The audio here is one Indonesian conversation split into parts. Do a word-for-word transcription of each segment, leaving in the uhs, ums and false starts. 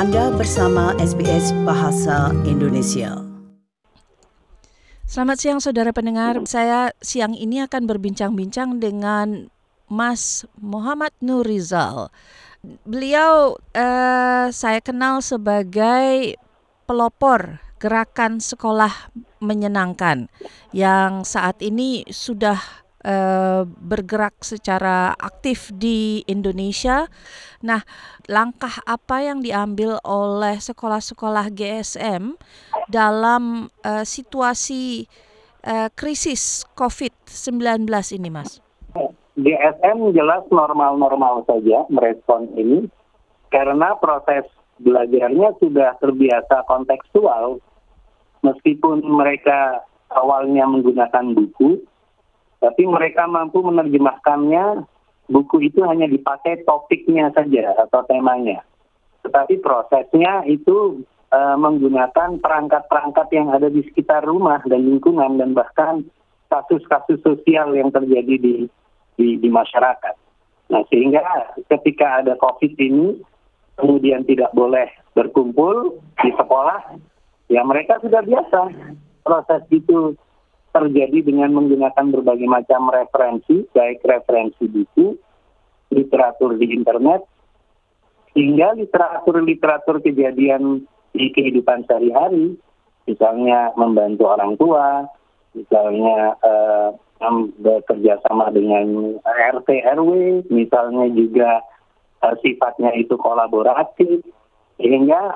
Anda bersama S B S Bahasa Indonesia. Selamat siang saudara pendengar, saya siang ini akan berbincang-bincang dengan Mas Muhammad Nurizal. Beliau eh, saya kenal sebagai pelopor gerakan sekolah menyenangkan yang saat ini sudah eh, bergerak secara aktif di Indonesia. Nah, langkah apa yang diambil oleh sekolah-sekolah G S M dalam uh, situasi uh, krisis covid sembilan belas ini, Mas? G S M jelas normal-normal saja merespon ini karena proses belajarnya sudah terbiasa kontekstual. Meskipun mereka awalnya menggunakan buku, tapi mereka mampu menerjemahkannya. Buku itu hanya dipakai topiknya saja atau temanya. Tetapi prosesnya itu e, menggunakan perangkat-perangkat yang ada di sekitar rumah dan lingkungan dan bahkan kasus-kasus sosial yang terjadi di di, di masyarakat. Nah, sehingga ketika ada COVID ini kemudian tidak boleh berkumpul di sekolah, ya mereka sudah biasa proses itu terjadi dengan menggunakan berbagai macam referensi, baik referensi buku, literatur di internet, hingga literatur-literatur kejadian di kehidupan sehari-hari, misalnya membantu orang tua, misalnya eh, bekerja sama dengan R T R W, misalnya juga eh, sifatnya itu kolaboratif, sehingga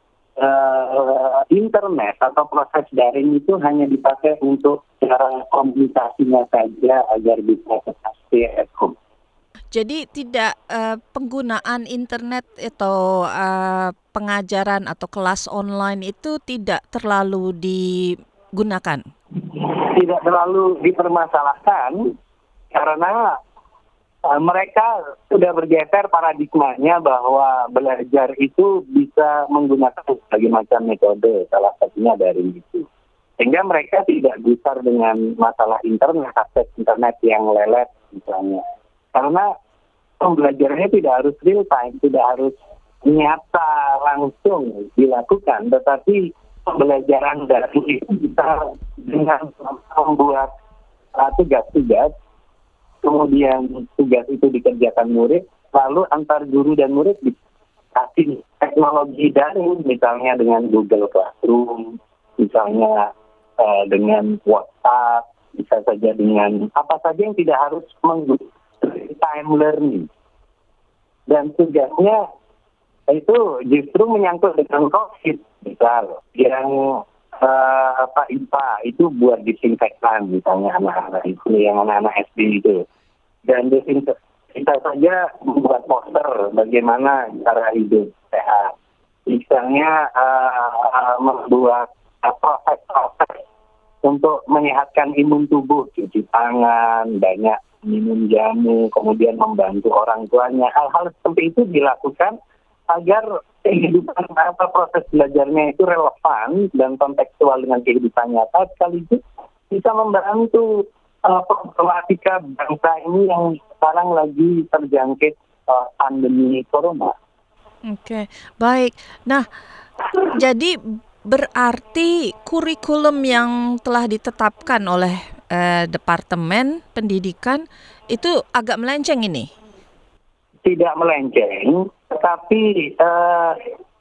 Uh, internet atau proses daring itu hanya dipakai untuk cara komunikasinya saja agar bisa tetap stay at home. Jadi tidak uh, penggunaan internet atau uh, pengajaran atau kelas online itu tidak terlalu digunakan? Tidak terlalu dipermasalahkan karena Uh, mereka sudah bergeser paradigmanya bahwa belajar itu bisa menggunakan berbagai macam metode, salah satunya dari itu. Sehingga mereka tidak gusar dengan masalah internet, akses internet yang lelet misalnya. Karena pembelajarannya tidak harus real time, tidak harus nyata langsung dilakukan, tetapi pembelajaran dari itu bisa dengan membuat uh, tugas-tugas, kemudian tugas itu dikerjakan murid, lalu antar guru dan murid dikasih teknologi daring, misalnya dengan Google Classroom, misalnya uh, dengan WhatsApp, bisa saja dengan apa saja yang tidak harus menggunakan time learning. Dan tugasnya itu justru menyangkut dengan COVID, misal yang Uh, apa I P A itu buat disinfektan misalnya anak-anak itu yang anak-anak S D itu, dan disinfektan kita saja membuat poster bagaimana cara hidup sehat, misalnya uh, uh, membuat uh, proses-proses untuk menyehatkan imun tubuh, cuci tangan, banyak minum jamu, kemudian membantu orang tuanya. Hal-hal seperti itu dilakukan agar kehidupan atau proses belajarnya itu relevan dan kontekstual dengan kehidupan nyata, sekaligus bisa membantu uh, problematika bangsa ini yang sekarang lagi terjangkit uh, pandemi corona. Oke, baik. Nah, jadi berarti kurikulum yang telah ditetapkan oleh eh, Departemen Pendidikan itu agak melenceng ini? Tidak melenceng, tetapi eh,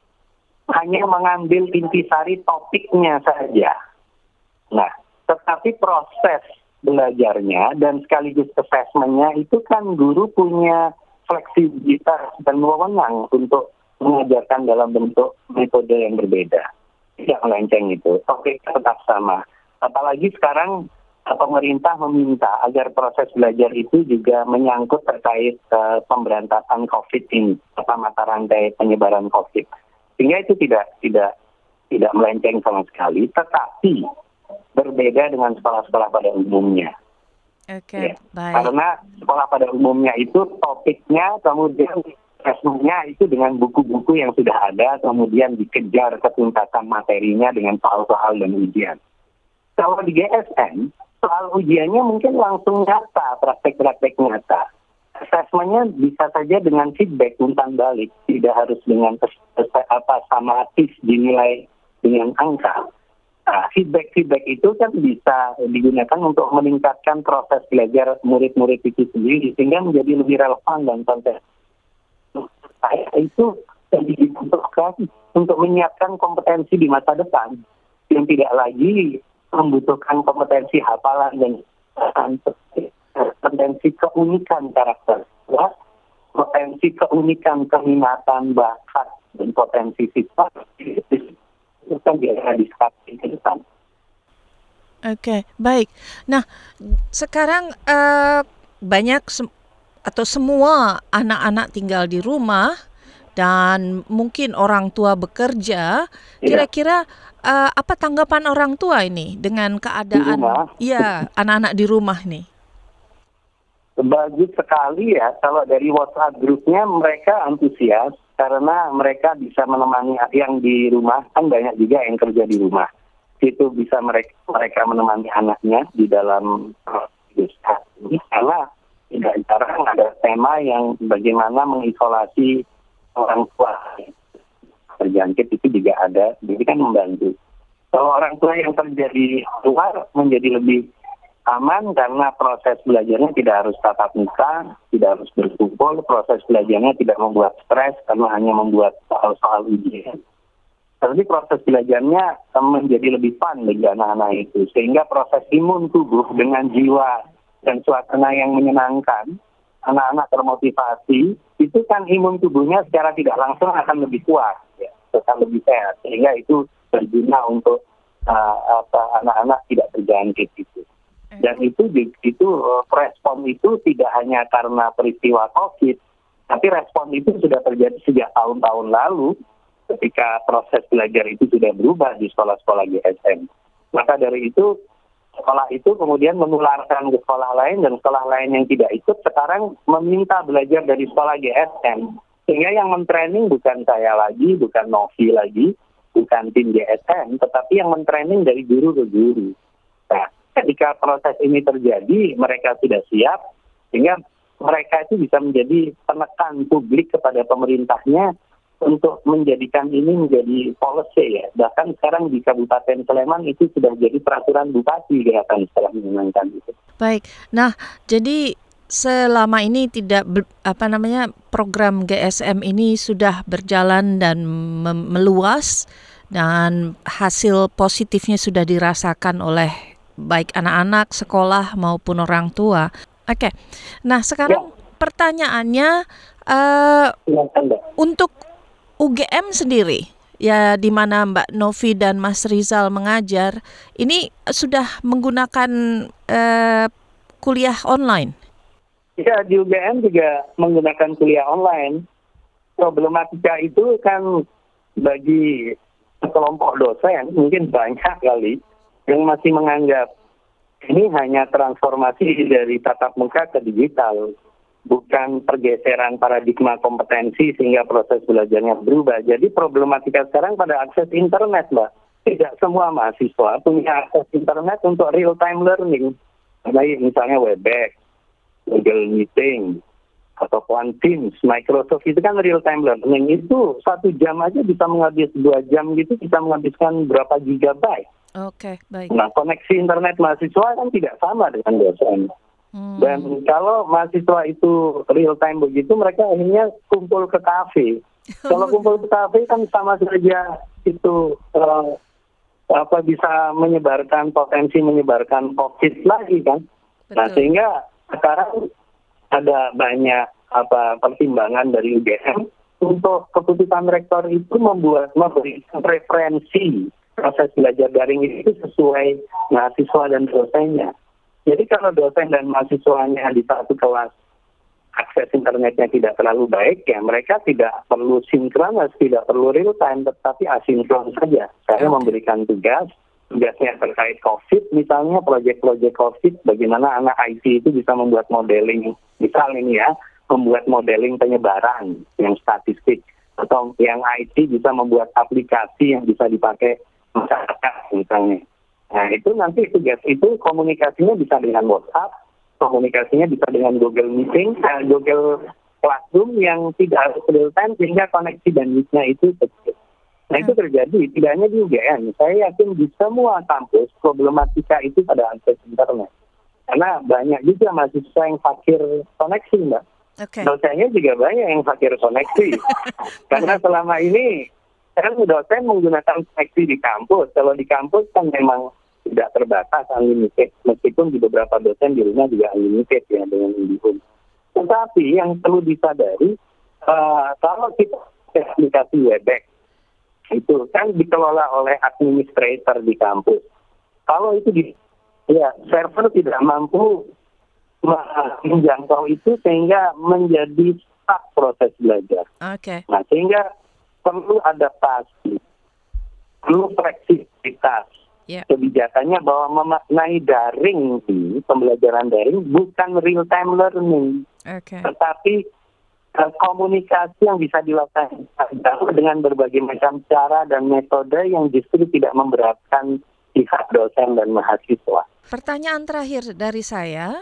hanya mengambil intisari topiknya saja. Nah, tetapi proses belajarnya dan sekaligus assessment-nya itu kan guru punya fleksibilitas dan wewenang untuk mengajarkan dalam bentuk metode yang berbeda. Tidak melenceng itu, topik tetap sama. Apalagi sekarang pemerintah meminta agar proses belajar itu juga menyangkut terkait uh, pemberantasan COVID ini, atau mata rantai penyebaran COVID. Sehingga itu tidak tidak tidak melenceng sama sekali, tetapi berbeda dengan sekolah-sekolah pada umumnya. Oke, Ya. baik. Karena sekolah pada umumnya itu topiknya, kemudian tesnya itu dengan buku-buku yang sudah ada, kemudian dikejar ketuntasan materinya dengan soal-soal dan ujian. Kalau di G S M, soal ujiannya mungkin langsung nyata, praktek-praktek nyata. Assessment-nya bisa saja dengan feedback umpan balik, tidak harus dengan apa samatis dinilai dengan angka. Nah, feedback-feedback itu kan bisa digunakan untuk meningkatkan proses belajar murid-murid itu sendiri sehingga menjadi lebih relevan dan konten. Saya itu dibutuhkan untuk menyiapkan kompetensi di masa depan yang tidak lagi membutuhkan kompetensi hafalan dan potensi keunikan karakter, ya, potensi keunikan keminatan bakat dan potensi sifat itu kan biasa diskusi ke depan. Oke, baik. Nah, sekarang uh, banyak se- atau semua anak-anak tinggal di rumah dan mungkin orang tua bekerja. Kira-kira uh, apa tanggapan orang tua ini dengan keadaan ya anak-anak di rumah nih? Bagus sekali ya, kalau dari WhatsApp grupnya mereka antusias karena mereka bisa menemani yang di rumah, kan banyak juga yang kerja di rumah. Itu bisa mereka mereka menemani anaknya di dalam proses ini karena tidak jarang ada tema yang bagaimana mengisolasi orang tua. Terjangkit itu juga ada, jadi kan membantu. Kalau orang tua yang kerja di luar menjadi lebih aman karena proses belajarnya tidak harus tatap muka, tidak harus berkumpul, proses belajarnya tidak membuat stres karena hanya membuat soal-soal ujian. Tapi proses belajarnya menjadi lebih fun bagi anak-anak itu, sehingga proses imun tubuh dengan jiwa dan suasana yang menyenangkan, anak-anak termotivasi, itu kan imun tubuhnya secara tidak langsung akan lebih kuat, ya, akan lebih sehat, sehingga itu berguna untuk uh, apa, anak-anak tidak terjangkit itu. Dan itu itu respon itu tidak hanya karena peristiwa COVID, tapi respon itu sudah terjadi sejak tahun-tahun lalu ketika proses belajar itu sudah berubah di sekolah-sekolah G S M. Maka dari itu sekolah itu kemudian menularkan ke sekolah lain dan sekolah lain yang tidak ikut sekarang meminta belajar dari sekolah G S M. Sehingga yang mentraining bukan saya lagi, bukan Novi lagi, bukan tim G S M, tetapi yang mentraining dari guru ke guru. Nah, ketika proses ini terjadi, mereka sudah siap, sehingga mereka itu bisa menjadi penekan publik kepada pemerintahnya untuk menjadikan ini menjadi policy ya. Bahkan sekarang di Kabupaten Sleman itu sudah jadi peraturan bupati gerakan setelah menyenangkan itu. Baik, nah jadi selama ini tidak apa namanya program G S M ini sudah berjalan dan mem- meluas dan hasil positifnya sudah dirasakan oleh baik anak-anak, sekolah maupun orang tua. Oke, nah sekarang ya. Pertanyaannya uh, ya, untuk U G M sendiri, ya di mana Mbak Novi dan Mas Rizal mengajar, ini sudah menggunakan uh, kuliah online? Ya, di U G M juga menggunakan kuliah online. Problematika itu kan bagi kelompok dosen mungkin banyak kali yang masih menganggap ini hanya transformasi dari tatap muka ke digital, bukan pergeseran paradigma kompetensi sehingga proses belajarnya berubah. Jadi problematika sekarang pada akses internet, Mbak. Tidak semua mahasiswa punya akses internet untuk real-time learning. Misalnya Webex, Google Meeting, ataupun Teams, Microsoft itu kan real-time learning. Itu satu jam aja bisa menghabis dua jam gitu, bisa menghabiskan berapa gigabyte. Oke, okay, baik. Nah, koneksi internet mahasiswa kan tidak sama dengan dosen. Hmm. Dan kalau mahasiswa itu real time begitu, mereka akhirnya kumpul ke kafe. Kalau kumpul ke kafe kan sama saja itu uh, apa bisa menyebarkan potensi menyebarkan COVID lagi kan. Betul. Nah, sehingga sekarang ada banyak apa pertimbangan dari U G M untuk keputusan rektor itu membuat memberikan preferensi proses belajar daring itu sesuai mahasiswa dan dosennya. Jadi kalau dosen dan mahasiswanya di satu kelas akses internetnya tidak terlalu baik, ya mereka tidak perlu sinkronus, tidak perlu real time, tetapi asinkron saja. Saya okay. memberikan tugas, tugasnya terkait COVID, misalnya proyek-proyek COVID, bagaimana anak I T itu bisa membuat modeling, misal ini ya, membuat modeling penyebaran yang statistik, atau yang I T bisa membuat aplikasi yang bisa dipakai masyarakat misalnya. Nah itu nanti tugas itu komunikasinya bisa dengan WhatsApp, komunikasinya bisa dengan Google Meeting, uh, Google Classroom yang tidak harus real time sehingga koneksi bandwidth-nya itu kecil. Nah itu terjadi, tidak hanya di U G M. Saya yakin di semua kampus problematika itu pada akses internet. Karena banyak juga mahasiswa yang fakir koneksi, Mbak. Oke. Dosennya juga banyak yang fakir koneksi. Karena selama ini kan dosen menggunakan koneksi di kampus. Kalau di kampus kan memang tidak terbatas, unlimited. Meskipun di beberapa dosen di rumah juga unlimited ya dengan IndiHome. Tetapi yang perlu disadari, uh, kalau kita pakai aplikasi Webex, itu kan dikelola oleh administrator di kampus. Kalau itu di, ya server tidak mampu menjangkau itu sehingga menjadi stuck proses belajar. Oke. Nah sehingga perlu adaptasi, perlu fleksibilitas. Yeah. Kebijakannya bahwa memaknai daring ini, pembelajaran daring bukan real time learning, Oke. tetapi uh, komunikasi yang bisa dilakukan dengan berbagai macam cara dan metode yang justru tidak memberatkan pihak dosen dan mahasiswa. Pertanyaan terakhir dari saya,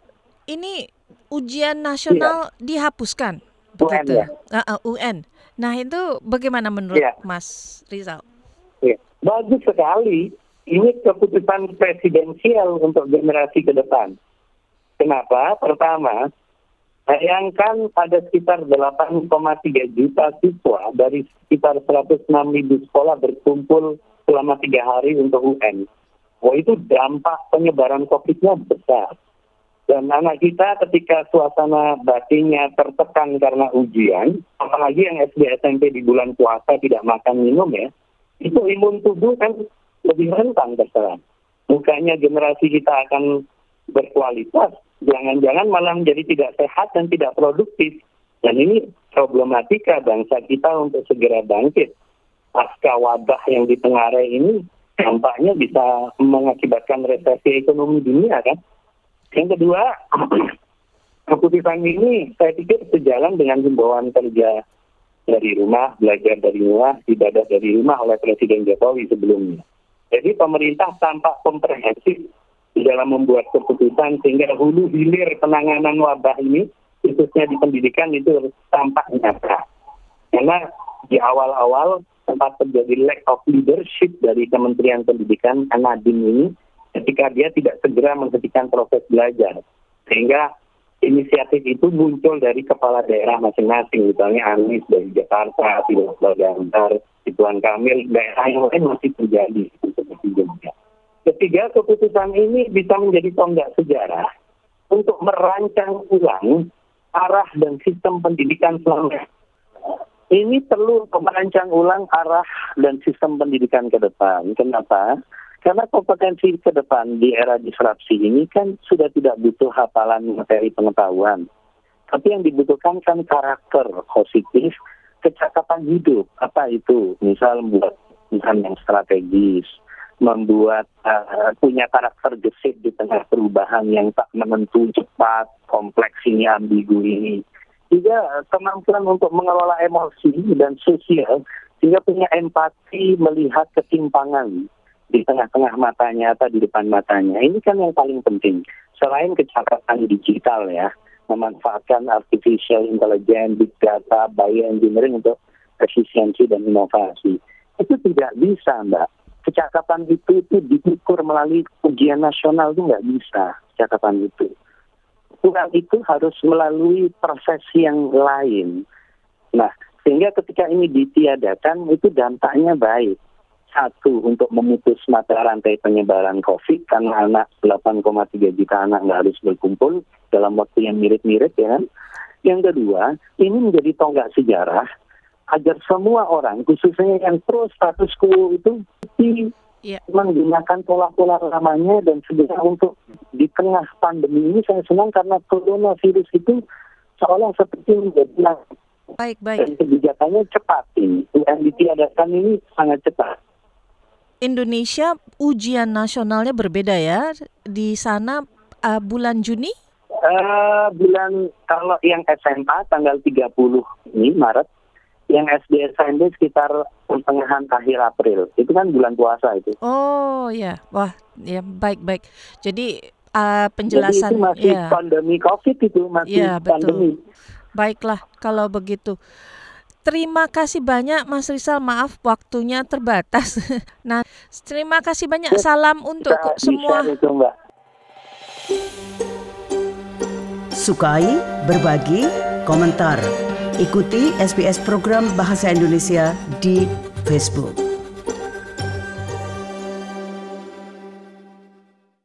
ini ujian nasional dihapuskan, U N begitu? ya? Uh, uh, U N. Nah itu bagaimana menurut Iya. Mas Rizal? Ya. Bagus sekali. Ini keputusan presidensial untuk generasi ke depan. Kenapa? Pertama, bayangkan ada sekitar delapan koma tiga juta siswa dari sekitar seratus enam ribu sekolah berkumpul selama tiga hari untuk U N. Wah, itu dampak penyebaran COVID-nya besar. Dan anak kita ketika suasana batinnya tertekan karena ujian, apalagi yang S D S M P di bulan puasa tidak makan minum ya, itu imun tubuh kan lebih rentan terserang. Bukannya generasi kita akan berkualitas, jangan-jangan malah menjadi tidak sehat dan tidak produktif. Dan ini problematika bangsa kita untuk segera bangkit. Pasca wabah yang ditengarai ini, dampaknya bisa mengakibatkan resesi ekonomi dunia kan. Yang kedua, keputusan ini saya pikir sejalan dengan himbauan kerja dari rumah, belajar dari rumah, ibadah dari rumah oleh Presiden Jokowi sebelumnya. Jadi pemerintah tampak komprehensif di dalam membuat keputusan sehingga hulu hilir penanganan wabah ini, khususnya di pendidikan itu tampak nyata. Karena di awal-awal sempat terjadi lack of leadership dari Kementerian Pendidikan Nadiem ini ketika dia tidak segera menghentikan proses belajar. Sehingga inisiatif itu muncul dari kepala daerah masing-masing, misalnya Anies dari Jakarta, Silvia Ganjar, Ridwan Kamil, daerah yang lain masih terjadi. Ketiga, keputusan ini bisa menjadi tonggak sejarah untuk merancang ulang arah dan sistem pendidikan selanjutnya. Ini perlu merancang ulang arah dan sistem pendidikan ke depan. Kenapa? Karena kompetensi ke depan di era disrupsi ini kan sudah tidak butuh hafalan materi pengetahuan. Tapi yang dibutuhkan kan karakter positif, kecakapan hidup. Apa itu? Misal membuat perusahaan yang strategis, membuat uh, punya karakter gesit di tengah perubahan yang tak menentu, cepat, kompleks ini, ambigu ini. Juga kemampuan untuk mengelola emosi dan sosial, sehingga punya empati melihat ketimpangan di tengah-tengah matanya atau di depan matanya. Ini kan yang paling penting. Selain kecakapan digital ya, memanfaatkan artificial intelligence, big data, bioengineering untuk efisiensi dan inovasi. Itu tidak bisa, Mbak. Kecakapan itu itu diukur melalui ujian nasional itu nggak bisa, kecakapan itu. Kurang itu harus melalui proses yang lain. Nah, sehingga ketika ini ditiadakan, itu dampaknya baik. Satu, untuk memutus mata rantai penyebaran COVID, karena anak delapan koma tiga juta anak nggak harus berkumpul dalam waktu yang mirip-mirip, ya kan. Yang kedua, ini menjadi tonggak sejarah agar semua orang, khususnya yang pro status quo itu, yeah. menggunakan pola-pola lamanya dan segera untuk di tengah pandemi ini. Saya senang karena coronavirus itu seolah seperti menjadi baik-baik. Dan kebijakannya cepat ini. Yang ditiadakan ini sangat cepat. Indonesia ujian nasionalnya berbeda ya. Di sana uh, bulan Juni? Uh, bulan kalau yang S M A tanggal tiga puluh ini Maret, yang S D S M P sekitar pertengahan akhir April. Itu kan bulan puasa itu. Oh ya, wah ya baik-baik. Jadi uh, Jadi penjelasan. itu masih Ya. pandemi COVID itu, masih Ya, betul. pandemi. Baiklah kalau begitu. Terima kasih banyak Mas Rizal, maaf waktunya terbatas. Nah, terima kasih banyak. Ya, Salam untuk Bisa semua. di-share itu, Mbak. Sukai, berbagi, komentar. Ikuti S B S program Bahasa Indonesia di Facebook.